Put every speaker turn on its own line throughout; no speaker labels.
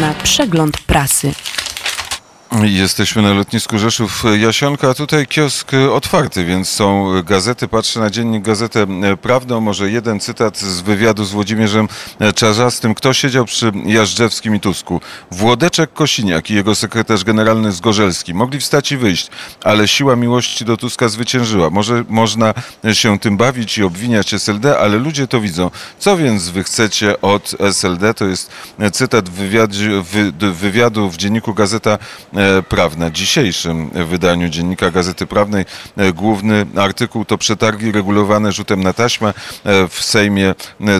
na przegląd prasy.
Jesteśmy na lotnisku Rzeszów-Jasionka, a tutaj kiosk otwarty, więc są gazety. Patrzę na dziennik Gazetę Prawną. Może jeden cytat z wywiadu z Włodzimierzem Czarzastym. Kto siedział przy Jażdżewskim i Tusku? Włodeczek Kosiniak i jego sekretarz generalny Zgorzelski. Mogli wstać i wyjść, ale siła miłości do Tuska zwyciężyła. Może można się tym bawić i obwiniać SLD, ale ludzie to widzą. Co więc wy chcecie od SLD? To jest cytat wywiadu w dzienniku Gazeta Prawna. W dzisiejszym wydaniu dziennika Gazety Prawnej główny artykuł to przetargi regulowane rzutem na taśmę. W Sejmie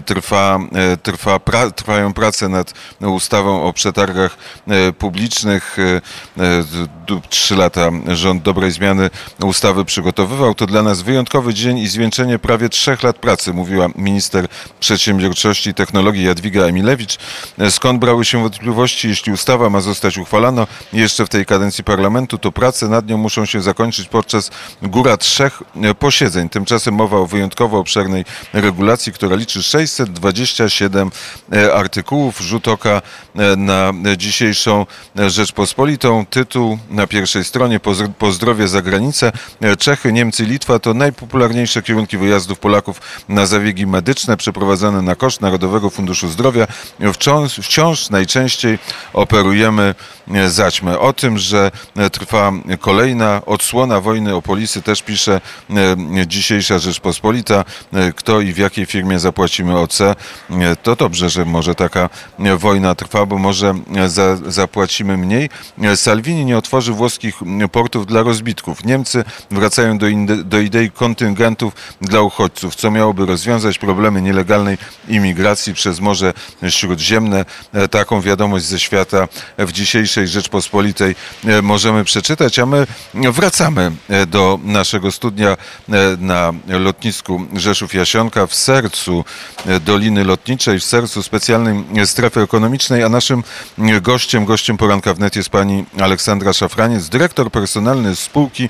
trwają prace nad ustawą o przetargach publicznych. 3 lata rząd dobrej zmiany ustawy przygotowywał. To dla nas wyjątkowy dzień i zwieńczenie prawie 3 lat pracy, mówiła minister przedsiębiorczości i technologii Jadwiga Emilewicz. Skąd brały się wątpliwości, jeśli ustawa ma zostać uchwalona jeszcze w tej kadencji parlamentu, to prace nad nią muszą się zakończyć podczas góra 3 posiedzeń. Tymczasem mowa o wyjątkowo obszernej regulacji, która liczy 627 artykułów. Rzut oka na dzisiejszą Rzeczpospolitą. Tytuł na pierwszej stronie: Pozdrowie za granicę. Czechy, Niemcy, Litwa to najpopularniejsze kierunki wyjazdów Polaków na zabiegi medyczne przeprowadzane na koszt Narodowego Funduszu Zdrowia. Wciąż najczęściej operujemy zaćmę. O tym, że trwa kolejna odsłona wojny o polisy, też pisze dzisiejsza Rzeczpospolita. Kto i w jakiej firmie zapłacimy OC? To dobrze, że może taka wojna trwa, bo może zapłacimy mniej. Salvini nie otworzy włoskich portów dla rozbitków. Niemcy wracają do idei kontyngentów dla uchodźców, co miałoby rozwiązać problemy nielegalnej imigracji przez Morze Śródziemne. Taką wiadomość ze świata w dzisiejszej Rzeczpospolitej możemy przeczytać, a my wracamy do naszego studnia na lotnisku Rzeszów-Jasionka w sercu Doliny Lotniczej, w sercu specjalnej strefy ekonomicznej, a naszym gościem poranka wnet jest pani Aleksandra Szafraniec, dyrektor personalny spółki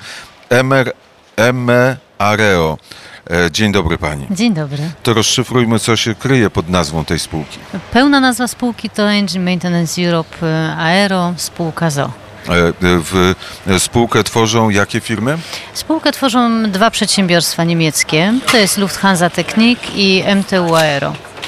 Areo. Dzień dobry pani.
Dzień dobry.
To rozszyfrujmy, co się kryje pod nazwą tej spółki.
Pełna nazwa spółki to Engine Maintenance Europe Aero, spółka ZO.
Spółkę tworzą jakie firmy?
Spółkę tworzą 2 przedsiębiorstwa niemieckie. To jest Lufthansa Technik i MTU Aero.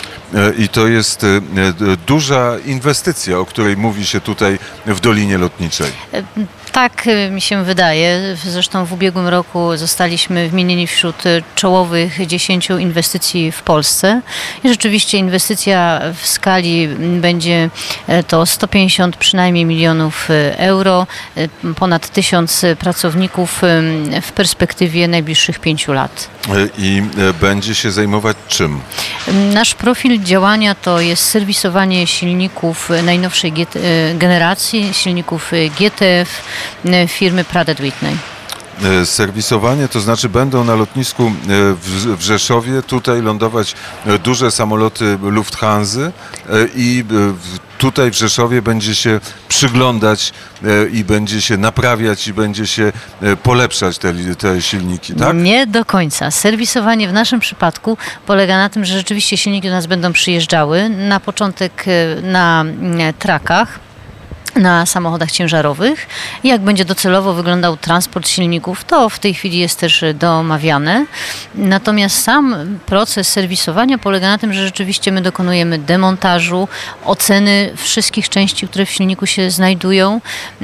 I to jest duża inwestycja, o której mówi się tutaj w Dolinie Lotniczej.
Tak mi się wydaje. Zresztą w ubiegłym roku zostaliśmy wymienieni wśród czołowych 10 inwestycji w Polsce. I rzeczywiście inwestycja w skali będzie to 150 przynajmniej milionów euro, ponad 1000 pracowników w perspektywie najbliższych 5 lat.
I będzie się zajmować czym?
Nasz profil działania to jest serwisowanie silników najnowszej generacji, silników GTF firmy Pratt & Whitney.
Serwisowanie, to znaczy będą na lotnisku w Rzeszowie tutaj lądować duże samoloty Lufthansy i tutaj w Rzeszowie będzie się przyglądać i będzie się naprawiać i będzie się polepszać te silniki, tak?
Nie do końca. Serwisowanie w naszym przypadku polega na tym, że rzeczywiście silniki do nas będą przyjeżdżały na początek na trakach, na samochodach ciężarowych. Jak będzie docelowo wyglądał transport silników, to w tej chwili jest też domawiane. Natomiast sam proces serwisowania polega na tym, że rzeczywiście my dokonujemy demontażu, oceny wszystkich części, które w silniku się znajdują.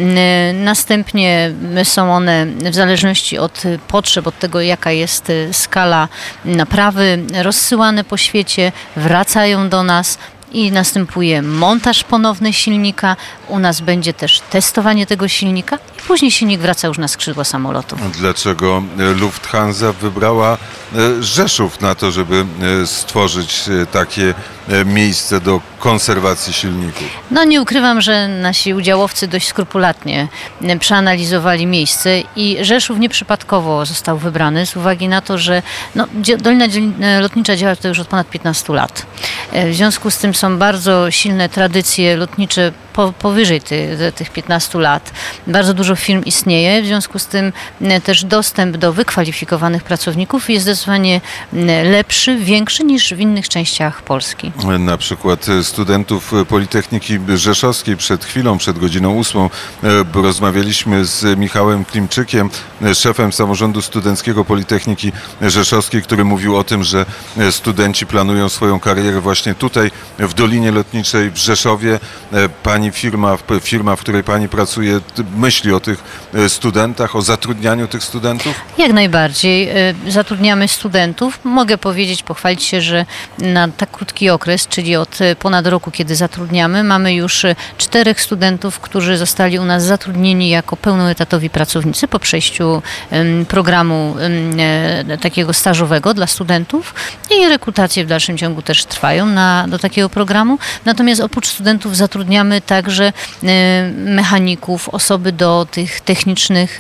Następnie są one w zależności od potrzeb, od tego jaka jest skala naprawy, rozsyłane po świecie, wracają do nas i następuje montaż ponowny silnika. U nas będzie też testowanie tego silnika i później silnik wraca już na skrzydła samolotu.
Dlaczego Lufthansa wybrała Rzeszów na to, żeby stworzyć takie miejsce do konserwacji silników?
No nie ukrywam, że nasi udziałowcy dość skrupulatnie przeanalizowali miejsce i Rzeszów nieprzypadkowo został wybrany z uwagi na to, że Dolina Lotnicza działa tutaj już od ponad 15 lat. W związku z tym są bardzo silne tradycje lotnicze powyżej tych 15 lat. Bardzo dużo firm istnieje, w związku z tym też dostęp do wykwalifikowanych pracowników jest zdecydowanie lepszy, większy niż w innych częściach Polski.
Na przykład studentów Politechniki Rzeszowskiej przed godziną 8 rozmawialiśmy z Michałem Klimczykiem, szefem samorządu studenckiego Politechniki Rzeszowskiej, który mówił o tym, że studenci planują swoją karierę właśnie tutaj w Dolinie Lotniczej w Rzeszowie. Pani firma, w której pani pracuje, myśli o tych studentach, o zatrudnianiu tych studentów?
Jak najbardziej. Zatrudniamy studentów. Mogę powiedzieć, pochwalić się, że na tak krótki okres, czyli od ponad roku, kiedy zatrudniamy, mamy już 4 studentów, którzy zostali u nas zatrudnieni jako pełnoetatowi pracownicy po przejściu programu takiego stażowego dla studentów i rekrutacje w dalszym ciągu też trwają do takiego programu. Natomiast oprócz studentów zatrudniamy także mechaników, osoby do tych technicznych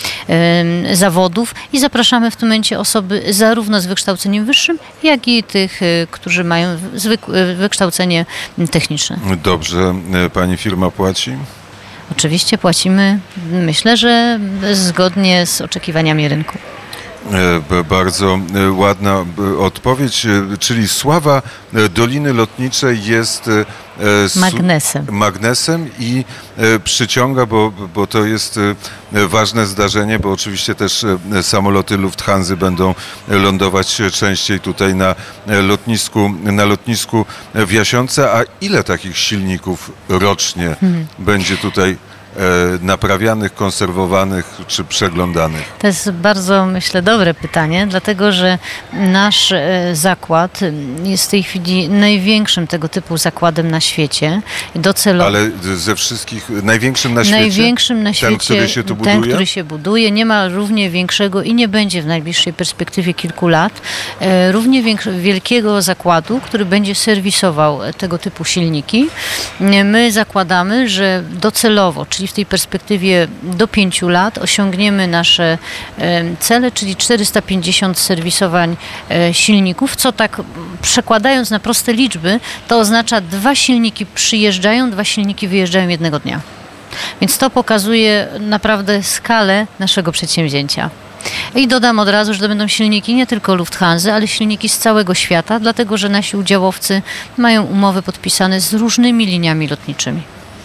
zawodów i zapraszamy w tym momencie osoby zarówno z wykształceniem wyższym, jak i tych, którzy mają wykształcenie techniczne.
Dobrze pani firma płaci?
Oczywiście płacimy, myślę, że zgodnie z oczekiwaniami rynku.
Bardzo ładna odpowiedź, czyli sława Doliny Lotniczej jest magnesem i przyciąga, bo to jest ważne zdarzenie, bo oczywiście też samoloty Lufthansy będą lądować częściej tutaj na lotnisku w Jasionce. A ile takich silników rocznie będzie tutaj naprawianych, konserwowanych czy przeglądanych?
To jest bardzo, myślę, dobre pytanie, dlatego że nasz zakład jest w tej chwili największym tego typu zakładem na świecie. Docelowo.
Ale ze wszystkich największym na świecie?
Największym na świecie.
Ten, który się tu buduje?
Ten, który się buduje. Nie ma równie większego i nie będzie w najbliższej perspektywie kilku lat równie wielkiego zakładu, który będzie serwisował tego typu silniki. My zakładamy, że docelowo, czyli w tej perspektywie do 5 lat osiągniemy nasze cele, czyli 450 serwisowań silników, co tak przekładając na proste liczby, to oznacza 2 silniki przyjeżdżają, 2 silniki wyjeżdżają jednego dnia. Więc to pokazuje naprawdę skalę naszego przedsięwzięcia. I dodam od razu, że to będą silniki nie tylko Lufthansa, ale silniki z całego świata, dlatego że nasi udziałowcy mają umowy podpisane z różnymi liniami lotniczymi.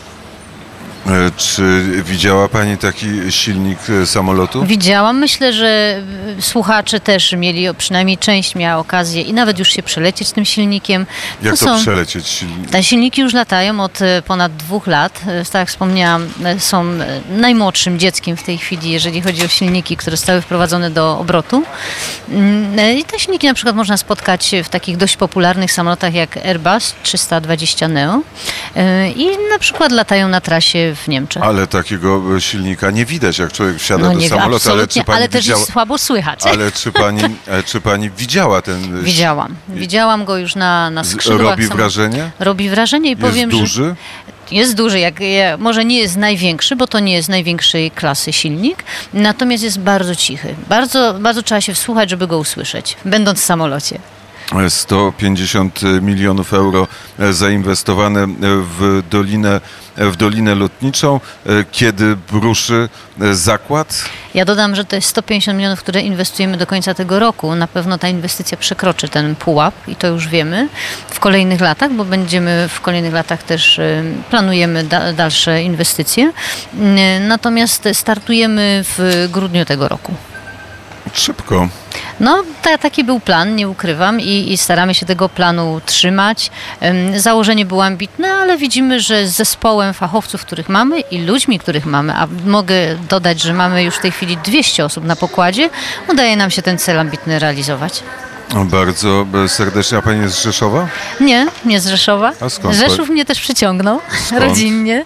Czy widziała pani taki silnik samolotu?
Widziałam. Myślę, że słuchacze też mieli, przynajmniej część miała okazję i nawet już się przelecieć tym silnikiem.
Jak to przelecieć?
Te silniki już latają od ponad 2 lat. Tak jak wspomniałam, są najmłodszym dzieckiem w tej chwili, jeżeli chodzi o silniki, które zostały wprowadzone do obrotu. I te silniki na przykład można spotkać w takich dość popularnych samolotach jak Airbus 320 Neo i na przykład latają na trasie w Niemczech.
Ale takiego silnika nie widać, jak człowiek wsiada do samolotu.
Ale też jest słabo słychać.
Ale czy pani widziała ten...
Widziałam go już na skrzydłach.
Robi wrażenie?
Robi wrażenie i powiem,
jest duży?
Jest duży, może nie jest największy, bo to nie jest największej klasy silnik, natomiast jest bardzo cichy. Bardzo, bardzo trzeba się wsłuchać, żeby go usłyszeć, będąc w samolocie.
150 milionów euro zainwestowane w Dolinę Lotniczą. Kiedy ruszy zakład?
Ja dodam, że to jest 150 milionów, które inwestujemy do końca tego roku. Na pewno ta inwestycja przekroczy ten pułap i to już wiemy w kolejnych latach, bo będziemy w kolejnych latach też planujemy dalsze inwestycje. Natomiast startujemy w grudniu tego roku.
Szybko.
No, taki był plan, nie ukrywam i staramy się tego planu trzymać. Założenie było ambitne, ale widzimy, że z zespołem fachowców, których mamy i ludźmi, których mamy, a mogę dodać, że mamy już w tej chwili 200 osób na pokładzie, udaje nam się ten cel ambitny realizować. Bardzo
serdecznie. A pani jest z Rzeszowa?
Nie z Rzeszowa.
A skąd?
Rzeszów mnie też przyciągnął rodzinnie.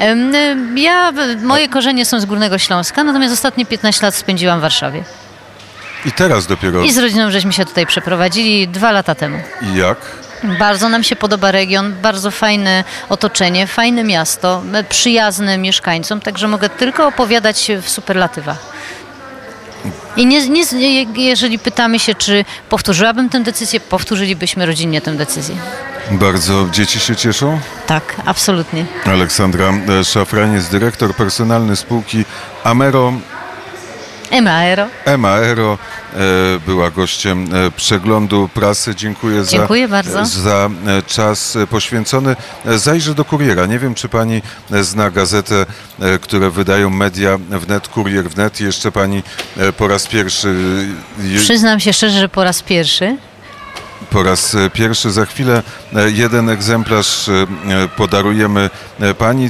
Moje korzenie są z Górnego Śląska, natomiast ostatnie 15 lat spędziłam w Warszawie.
I teraz dopiero?
I z rodziną żeśmy się tutaj przeprowadzili 2 lata temu.
I jak?
Bardzo nam się podoba region, bardzo fajne otoczenie, fajne miasto, przyjazne mieszkańcom, także mogę tylko opowiadać w superlatywach. I jeżeli pytamy się, czy powtórzyłabym tę decyzję, powtórzylibyśmy rodzinnie tę decyzję.
Bardzo dzieci się cieszą?
Tak, absolutnie.
Aleksandra Szafraniec, dyrektor personalny spółki Amero. Emaero była gościem przeglądu prasy.
Dziękuję bardzo
za czas poświęcony. Zajrzę do Kuriera. Nie wiem, czy pani zna gazetę, które wydają media wnet, Kurier wnet. Jeszcze pani po raz pierwszy...
Przyznam się szczerze, że po raz pierwszy.
Za chwilę jeden egzemplarz podarujemy pani.